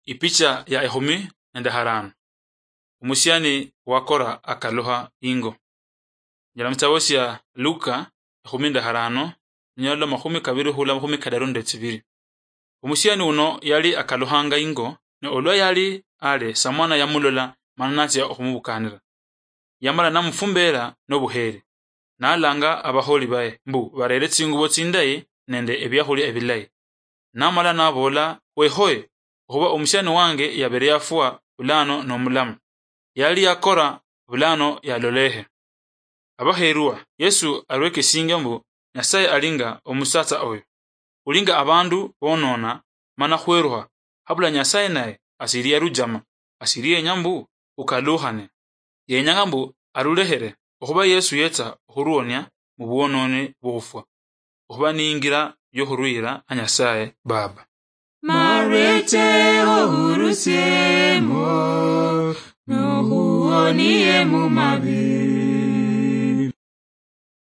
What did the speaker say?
ipicha ya 15 umusiani wakora akaloha ingo jala mtawosi ya Luka 15 nyalo 12 hula 12 umusiani uno yali akalohanga ingo ne olwa yali ale samwana ya mulola mananati ya okumubukanira yamala namufumbera nobuhere nalanga abaholi bae mbu barere tsingubo tsindaye nende ebyahuli ebilayi namala nabola wehoye okuba umusiani wange yabere yafua bulano nomulamu yali yakora bulano yalolehe abaherua Yesu alweke singa mbu Nyasaye alinga omusata oyo ulinga abandu bonona mana khweruha habula Nyasaye naye asiriye rujama asiriye nyambu ukaluhane yenyanga mbu arulehere okuba Yesu yeta huruonya mu buonone bufwa okuba ningira yo huruira Nyasaye Baba marete ohurusiemo no huonie mu mabi